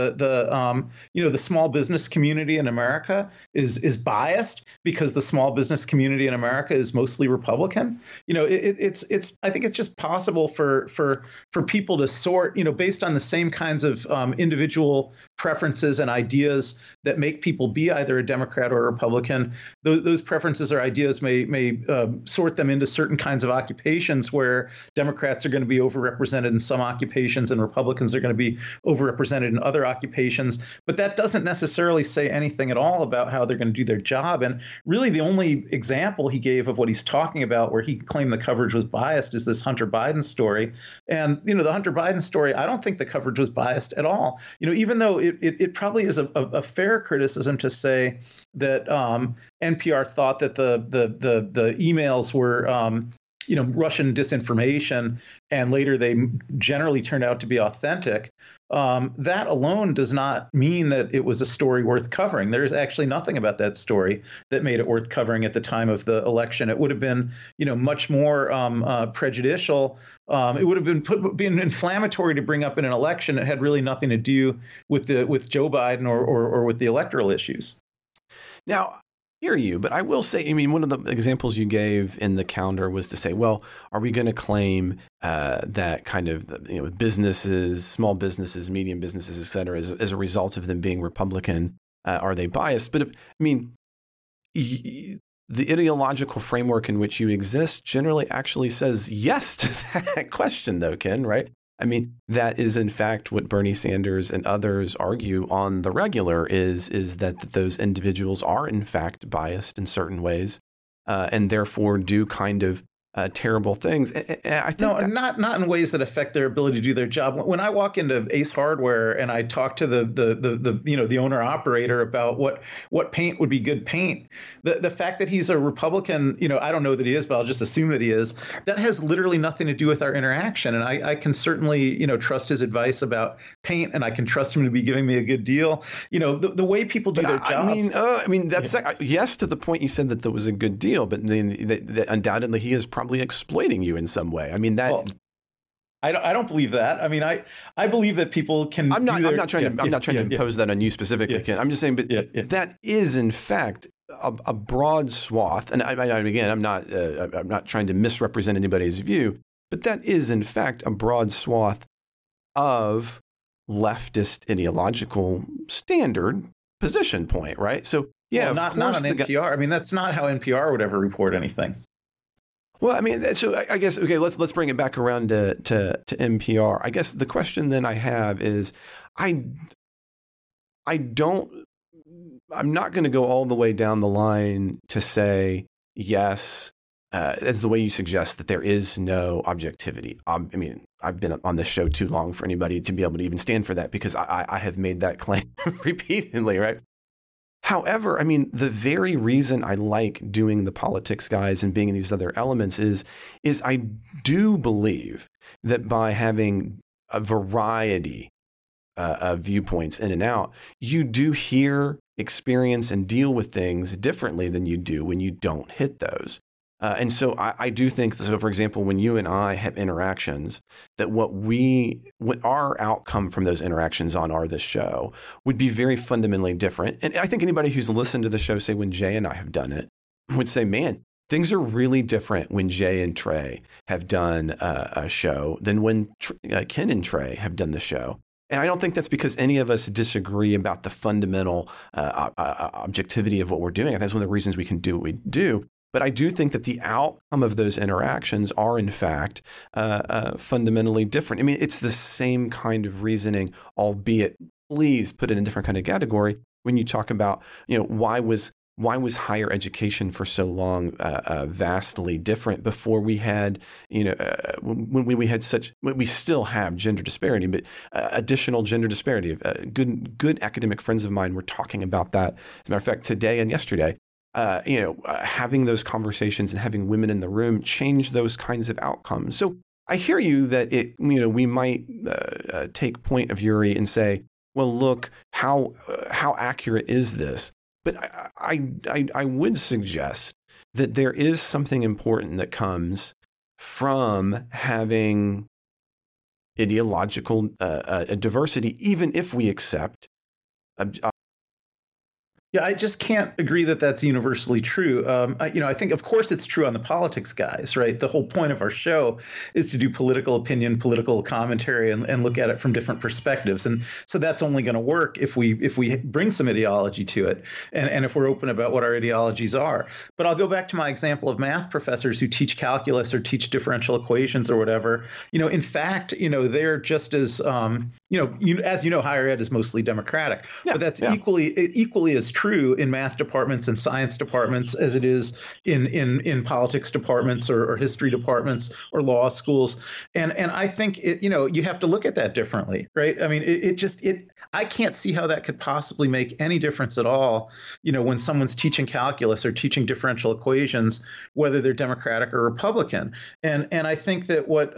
the small business community in America is biased because the small business community in America is mostly Republican? It's I think it's just possible for people to sort, based on the same kinds of individual preferences and ideas that make people be either a Democrat or a Republican. Those preferences or ideas may sort them into certain kinds of occupations where Democrats are going to be overrepresented in some occupations and Republicans are going to be overrepresented in other occupations. But that doesn't necessarily say anything at all about how they're going to do their job. And really, the only example he gave of what he's talking about where he claimed the coverage was biased is this Hunter Biden story. And, the Hunter Biden story, I don't think the coverage was biased at all. Even though it probably is a fair criticism to say that NPR thought that the emails were Russian disinformation, and later they generally turned out to be authentic. That alone does not mean that it was a story worth covering. There is actually nothing about that story that made it worth covering at the time of the election. It would have been, much more prejudicial. It would have been inflammatory to bring up in an election. It had really nothing to do with Joe Biden or with the electoral issues. Now, hear you, but I will say, one of the examples you gave in the calendar was to say, well, are we going to claim that kind of, businesses, small businesses, medium businesses, et cetera, as a result of them being Republican, are they biased? But the ideological framework in which you exist generally actually says yes to that question, though, Ken, right? That is, in fact, what Bernie Sanders and others argue on the regular is that those individuals are, in fact, biased in certain ways and therefore do kind of terrible things. I think not in ways that affect their ability to do their job. When I walk into Ace Hardware and I talk to the owner operator about what paint would be good paint, the fact that he's a Republican, I don't know that he is, but I'll just assume that he is. That has literally nothing to do with our interaction, and I can certainly trust his advice about paint, and I can trust him to be giving me a good deal. The way people do their jobs. That's yes to the point you said that there was a good deal, but then undoubtedly he is probably exploiting you in some way. I don't believe that. I believe that people can. I'm not trying to impose that on you specifically, Ken. I'm just saying, but that is in fact a broad swath. And again, I'm not trying to misrepresent anybody's view, but that is in fact a broad swath of leftist ideological standard position point, right? So not on NPR. That's not how NPR would ever report anything. Well, so I guess, okay, let's bring it back around to NPR. I guess the question then I have is, I'm not going to go all the way down the line to say, yes, as the way you suggest that there is no objectivity. I've been on this show too long for anybody to be able to even stand for that because I have made that claim repeatedly, right? However, the very reason I like doing the politics guys and being in these other elements is I do believe that by having a variety of viewpoints in and out, you do hear, experience, and deal with things differently than you do when you don't hit those. And so I do think, so for example, when you and I have interactions, that what our outcome from those interactions on this show would be very fundamentally different. And I think anybody who's listened to the show, say when Jay and I have done it, would say, man, things are really different when Jay and Trey have done a show than when Ken and Trey have done the show. And I don't think that's because any of us disagree about the fundamental objectivity of what we're doing. I think that's one of the reasons we can do what we do. But I do think that the outcome of those interactions are, in fact, fundamentally different. I mean, it's the same kind of reasoning, albeit please put it in a different kind of category when you talk about, why was higher education for so long vastly different before we had, when we had we still have gender disparity, but additional gender disparity. Good academic friends of mine were talking about that. As a matter of fact, today and yesterday. Having those conversations and having women in the room change those kinds of outcomes. So I hear you that we might take point of Uri and say, well, look, how accurate is this? But I would suggest that there is something important that comes from having ideological diversity, even if we accept Yeah, I just can't agree that that's universally true. I think, of course, it's true on the politics guys, right? The whole point of our show is to do political opinion, political commentary, and look at it from different perspectives. And so that's only going to work if we bring some ideology to it, and if we're open about what our ideologies are. But I'll go back to my example of math professors who teach calculus or teach differential equations or whatever. In fact, they're just as as higher ed is mostly Democratic, but that's equally as true in math departments and science departments as it is in politics departments or history departments or law schools. And I think you have to look at that differently, right? I mean, I can't see how that could possibly make any difference at all, when someone's teaching calculus or teaching differential equations, whether they're Democratic or Republican. And I think that what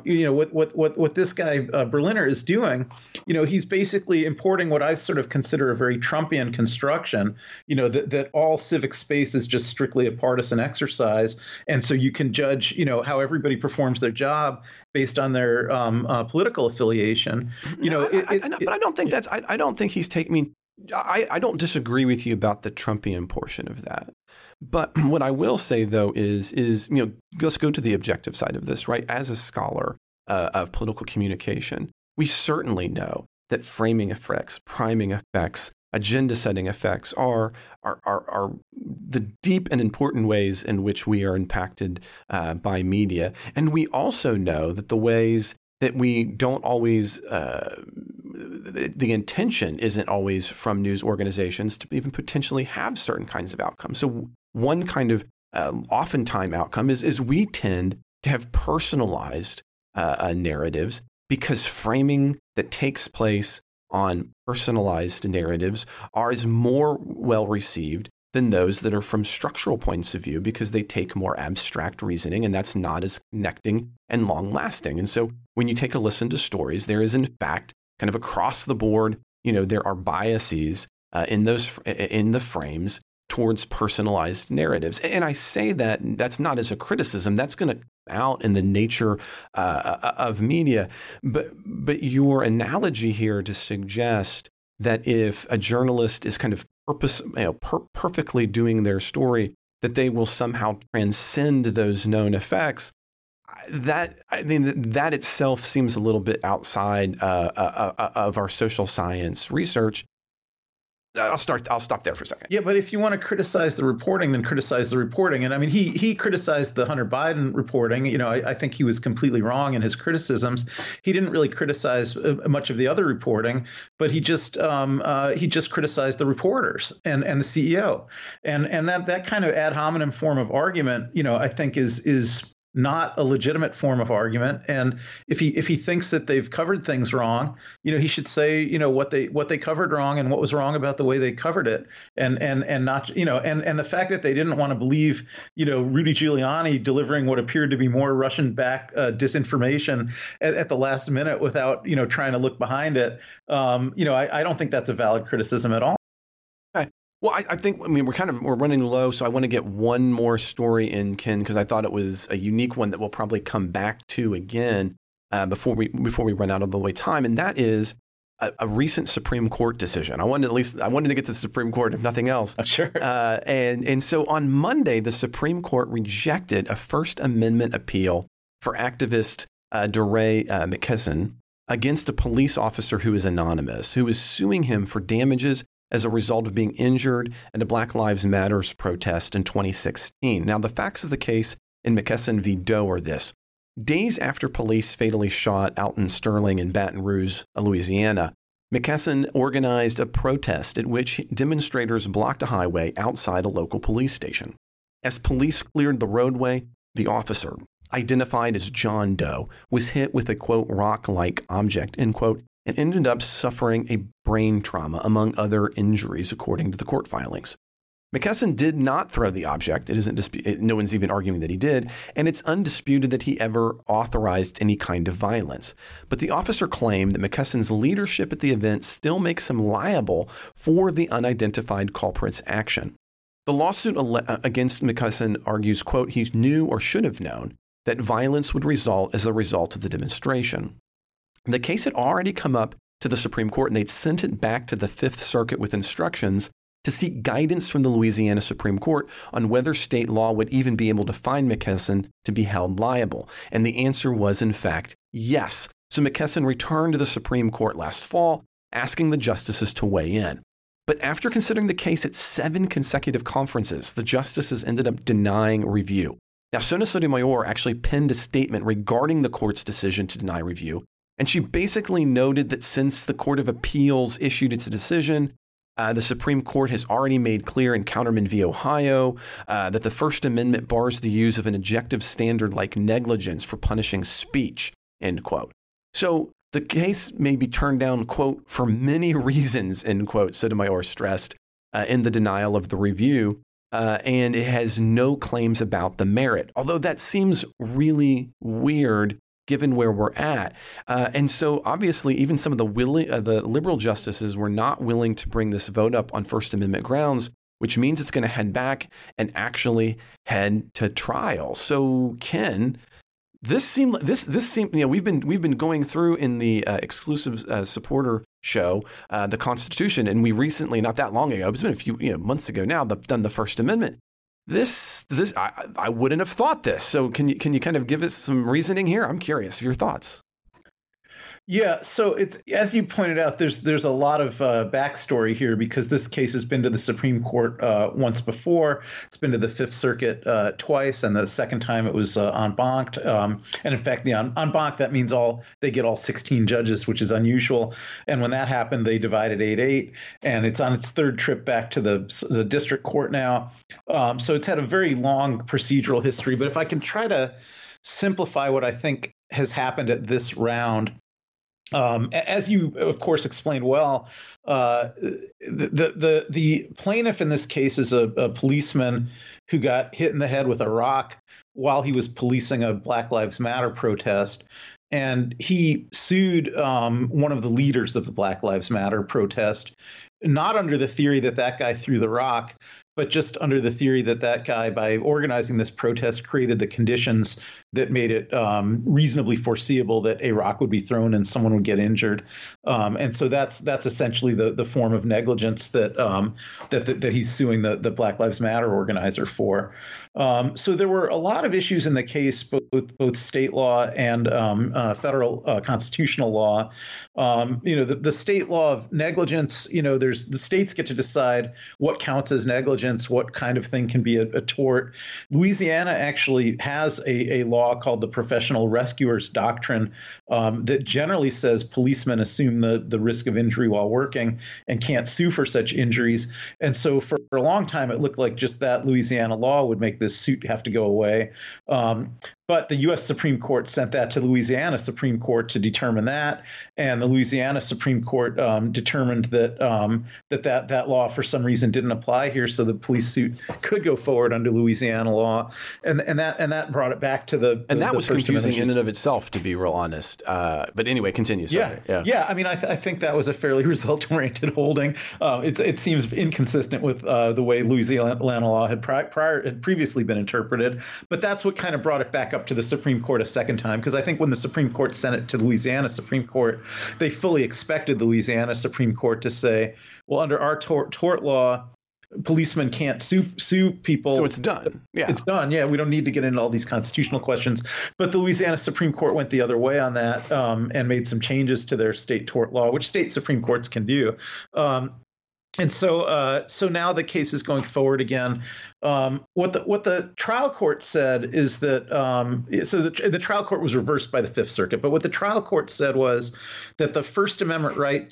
this guy Berliner is doing, he's basically importing what I sort of consider a very Trumpian construction, that all civic space is just strictly a partisan exercise. And so you can judge, how everybody performs their job based on their political affiliation. But I don't think I don't think he's taking, I don't disagree with you about the Trumpian portion of that. But what I will say, though, is let's go to the objective side of this, right? As a scholar of political communication, we certainly know that framing effects, priming effects, agenda setting effects are the deep and important ways in which we are impacted by media. And we also know that the ways that we don't always, the intention isn't always from news organizations to even potentially have certain kinds of outcomes. So one kind of oftentimes outcome is we tend to have personalized narratives, because framing that takes place on personalized narratives is more well received than those that are from structural points of view, because they take more abstract reasoning, and that's not as connecting and long lasting. And so when you take a listen to stories, there is in fact kind of across the board, there are biases in the frames towards personalized narratives. And I say that's not as a criticism. That's going to out in the nature of media. But your analogy here to suggest that if a journalist is kind of perfectly doing their story, that they will somehow transcend those known effects, that itself seems a little bit outside of our social science research. I'll stop there for a second. Yeah, but if you want to criticize the reporting, then criticize the reporting. And I mean, he criticized the Hunter Biden reporting. I think he was completely wrong in his criticisms. He didn't really criticize much of the other reporting, but he just criticized the reporters and the CEO. And that kind of ad hominem form of argument, I think is not a legitimate form of argument. And if he thinks that they've covered things wrong, he should say, what they covered wrong and what was wrong about the way they covered it. And not, and the fact that they didn't want to believe, Rudy Giuliani delivering what appeared to be more Russian-backed disinformation at the last minute without, trying to look behind it. I don't think that's a valid criticism at all. Well, I think we're running low, so I want to get one more story in, Ken, because I thought it was a unique one that we'll probably come back to again before we run out of the way time, and that is a recent Supreme Court decision. I wanted to get to the Supreme Court, if nothing else. Sure. And so on Monday, the Supreme Court rejected a First Amendment appeal for activist DeRay McKesson against a police officer who is anonymous, who is suing him for damages as a result of being injured in a Black Lives Matters protest in 2016. Now, the facts of the case in McKesson v. Doe are this. Days after police fatally shot Alton Sterling in Baton Rouge, Louisiana, McKesson organized a protest at which demonstrators blocked a highway outside a local police station. As police cleared the roadway, the officer, identified as John Doe, was hit with a, quote, rock-like object, end quote, and ended up suffering a brain trauma, among other injuries, according to the court filings. McKesson did not throw the object. It isn't no one's even arguing that he did, and it's undisputed that he ever authorized any kind of violence. But the officer claimed that McKesson's leadership at the event still makes him liable for the unidentified culprit's action. The lawsuit against McKesson argues, quote, he knew or should have known that violence would result as a result of the demonstration. The case had already come up to the Supreme Court, and they'd sent it back to the Fifth Circuit with instructions to seek guidance from the Louisiana Supreme Court on whether state law would even be able to find McKesson to be held liable. And the answer was, in fact, yes. So McKesson returned to the Supreme Court last fall, asking the justices to weigh in. But after considering the case at 7 consecutive conferences, the justices ended up denying review. Now, Sona Sotomayor actually penned a statement regarding the court's decision to deny review, and she basically noted that since the Court of Appeals issued its decision, the Supreme Court has already made clear in Counterman v. Ohio that the First Amendment bars the use of an objective standard like negligence for punishing speech, end quote. So the case may be turned down, quote, for many reasons, end quote, Sotomayor stressed in the denial of the review, and it has no claims about the merit, although that seems really weird given where we're at. And so obviously, even some of the liberal justices were not willing to bring this vote up on First Amendment grounds, which means it's going to head back and actually head to trial. So, Ken, this seemed, you know, we've been going through in the exclusive supporter show, the Constitution, and we recently, not that long ago, it's been a few months ago now, done the First Amendment. I wouldn't have thought this. So can you kind of give us some reasoning here? I'm curious of your thoughts. Yeah, so it's, as you pointed out, there's a lot of backstory here because this case has been to the Supreme Court once before. It's been to the Fifth Circuit twice, and the second time it was en banc. And in fact, the en banc, that means they get all 16 judges, which is unusual. And when that happened, they divided 8-8, and it's on its third trip back to the district court now. So it's had a very long procedural history. But if I can try to simplify what I think has happened at this round. As you, of course, explained well, the plaintiff in this case is a policeman who got hit in the head with a rock while he was policing a Black Lives Matter protest. And he sued one of the leaders of the Black Lives Matter protest, not under the theory that guy threw the rock, but just under the theory that guy, by organizing this protest, created the conditions that made it reasonably foreseeable that a rock would be thrown and someone would get injured. And so that's essentially the form of negligence that he's suing the Black Lives Matter organizer for. So there were a lot of issues in the case, both state law and federal constitutional law. The state law of negligence, the states get to decide what counts as negligence, what kind of thing can be a tort. Louisiana actually has a law called the Professional Rescuers Doctrine that generally says policemen assume the risk of injury while working and can't sue for such injuries. And so for a long time, it looked like just that Louisiana law would make this suit have to go away. But the U.S. Supreme Court sent that to the Louisiana Supreme Court to determine that, and the Louisiana Supreme Court determined that that law for some reason didn't apply here, so the police suit could go forward under Louisiana law, and that brought it back to the and that was confusing in and of itself, to be real honest. But anyway, continue. Sorry. Yeah. I mean, I think that was a fairly result-oriented holding. It seems inconsistent with the way Louisiana law had previously been interpreted, but that's what kind of brought it back up to the Supreme Court a second time, because I think when the Supreme Court sent it to the Louisiana Supreme Court, they fully expected the Louisiana Supreme Court to say, well, under our tort law, policemen can't sue people. So it's done. Yeah. It's done. Yeah. We don't need to get into all these constitutional questions. But the Louisiana Supreme Court went the other way on that and made some changes to their state tort law, which state Supreme Courts can do. And so now the case is going forward again. What the trial court said is that the trial court was reversed by the Fifth Circuit. But what the trial court said was that the First Amendment right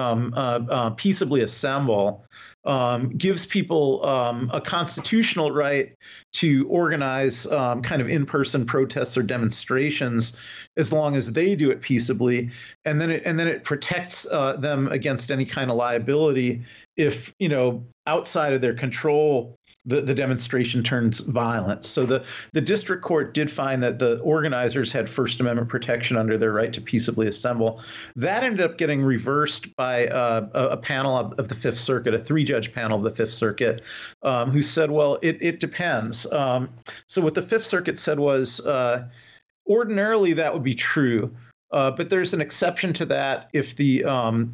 to peaceably assemble gives people a constitutional right to organize kind of in-person protests or demonstrations as long as they do it peaceably, and then it protects them against any kind of liability if, outside of their control, the demonstration turns violent. So the district court did find that the organizers had First Amendment protection under their right to peaceably assemble. That ended up getting reversed by a panel of the Fifth Circuit, a 3-judge panel of the Fifth Circuit, who said, well, it depends. So what the Fifth Circuit said was, ordinarily that would be true. But there's an exception to that if the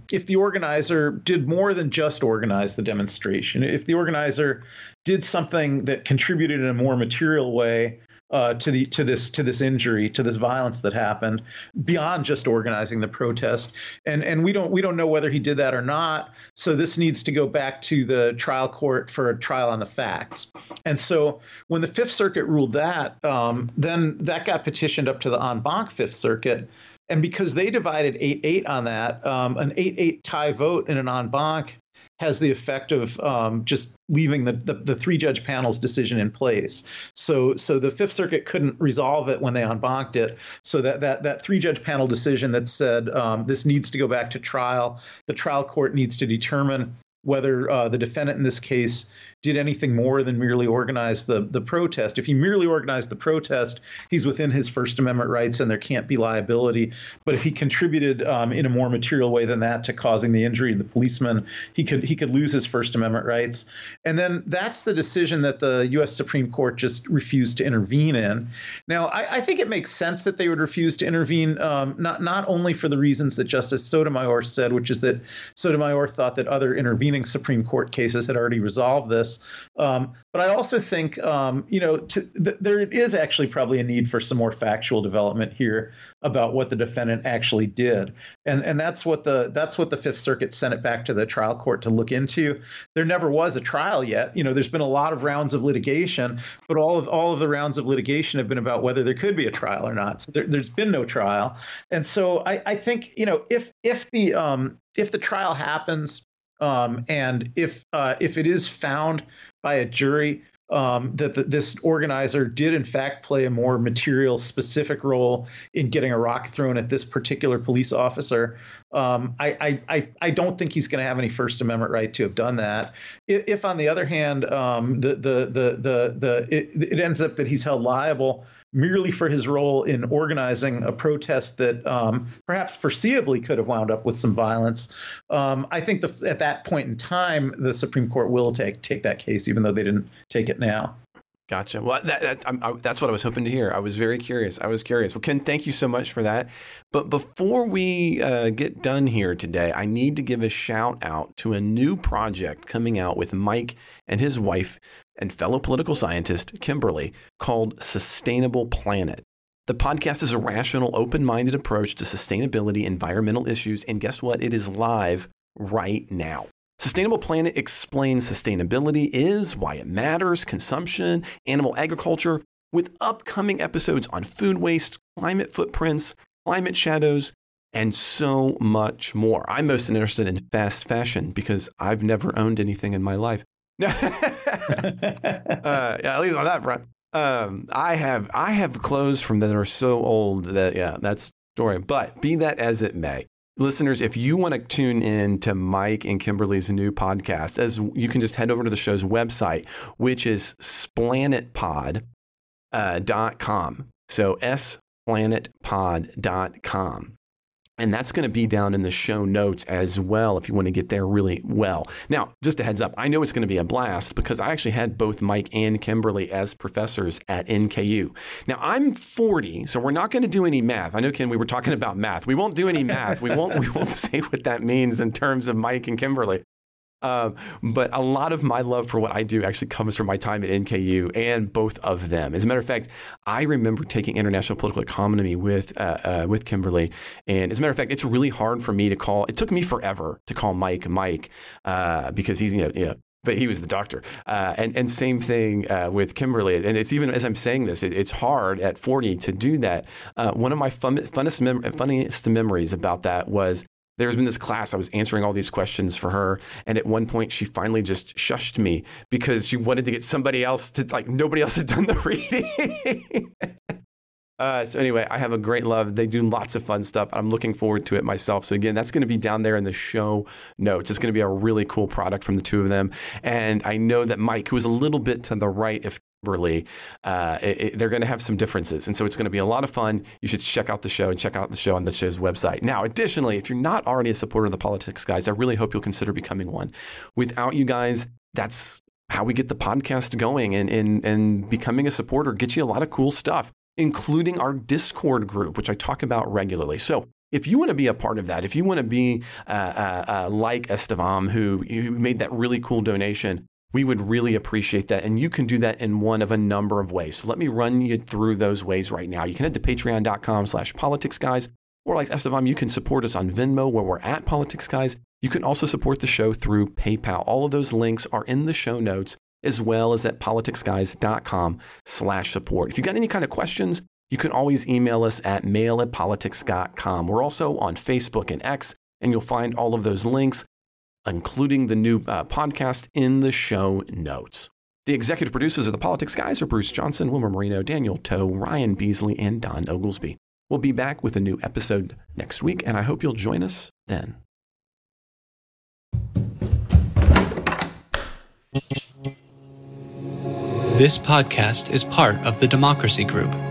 organizer did more than just organize the demonstration. If the organizer did something that contributed in a more material way to this injury, to this violence that happened, beyond just organizing the protest, and we don't know whether he did that or not. So this needs to go back to the trial court for a trial on the facts. And so when the Fifth Circuit ruled that, then that got petitioned up to the en banc Fifth Circuit. And because they divided 8-8 on that, an 8-8 tie vote in an en banc has the effect of just leaving the 3-judge panel's decision in place. So the Fifth Circuit couldn't resolve it when they en banced it. So that 3-judge panel decision that said this needs to go back to trial, the trial court needs to determine whether the defendant in this case did anything more than merely organize the protest. If he merely organized the protest, he's within his First Amendment rights and there can't be liability. But if he contributed in a more material way than that to causing the injury to the policeman, he could lose his First Amendment rights. And then that's the decision that the U.S. Supreme Court just refused to intervene in. Now, I think it makes sense that they would refuse to intervene, not only for the reasons that Justice Sotomayor said, which is that Sotomayor thought that other intervening Supreme Court cases had already resolved this. But I also think, there is actually probably a need for some more factual development here about what the defendant actually did, and that's what the Fifth Circuit sent it back to the trial court to look into. There never was a trial yet. There's been a lot of rounds of litigation, but all of the rounds of litigation have been about whether there could be a trial or not. So there's been no trial, and so I think if the trial happens. And if it is found by a jury that this organizer did in fact play a more material, specific role in getting a rock thrown at this particular police officer, I don't think he's going to have any First Amendment right to have done that. If on the other hand, it ends up that he's held liable merely for his role in organizing a protest that perhaps foreseeably could have wound up with some violence, I think at that point in time, the Supreme Court will take that case, even though they didn't take it now. Gotcha. Well, that's what I was hoping to hear. I was very curious. Well, Ken, thank you so much for that. But before we get done here today, I need to give a shout out to a new project coming out with Mike and his wife and fellow political scientist, Kimberly, called Sustainable Planet. The podcast is a rational, open-minded approach to sustainability, environmental issues, and guess what? It is live right now. Sustainable Planet explains sustainability is, why it matters, consumption, animal agriculture, with upcoming episodes on food waste, climate footprints, climate shadows, and so much more. I'm most interested in fast fashion because I've never owned anything in my life. At least on that front. I have clothes from that are so old that, that's story. But be that as it may, listeners, if you want to tune in to Mike and Kimberly's new podcast, as you can just head over to the show's website, which is splanetpod.com. So splanetpod.com. And that's going to be down in the show notes as well if you want to get there really well. Now, just a heads up, I know it's going to be a blast because I actually had both Mike and Kimberly as professors at NKU. Now, I'm 40, so we're not going to do any math. I know, Ken, we were talking about math. We won't do any math. We won't say what that means in terms of Mike and Kimberly. But a lot of my love for what I do actually comes from my time at NKU and both of them. As a matter of fact, I remember taking international political economy with Kimberly. And as a matter of fact, it's really hard for me to call. It took me forever to call Mike because he's, but he was the doctor. And same thing with Kimberly. And it's even as I'm saying this, it's hard at 40 to do that. One of my funniest memories about that was there's been this class, I was answering all these questions for her. And at one point, she finally just shushed me because she wanted to get somebody else to, nobody else had done the reading. So anyway, I have a great love. They do lots of fun stuff. I'm looking forward to it myself. So again, that's going to be down there in the show notes. It's going to be a really cool product from the two of them. And I know that Mike, who is a little bit to the right of Kimberly, they're going to have some differences. And so it's going to be a lot of fun. You should check out the show and check out the show on the show's website. Now, additionally, if you're not already a supporter of the Politics Guys, I really hope you'll consider becoming one. Without you guys, that's how we get the podcast going, and becoming a supporter gets you a lot of cool stuff, including our Discord group, which I talk about regularly. So if you want to be a part of that, if you want to be like Estevam, who made that really cool donation, we would really appreciate that. And you can do that in one of a number of ways. So let me run you through those ways right now. You can head to patreon.com/politicsguys, or like Estevam, you can support us on Venmo, where we're at Politics Guys. You can also support the show through PayPal. All of those links are in the show notes, as well as at politicsguys.com/support. If you've got any kind of questions, you can always email us at mail@politics.com. We're also on Facebook and X, and you'll find all of those links, including the new podcast, in the show notes. The executive producers of the Politics Guys are Bruce Johnson, Wilmer Marino, Daniel Toe, Ryan Beasley, and Don Oglesby. We'll be back with a new episode next week, and I hope you'll join us then. This podcast is part of the Democracy Group,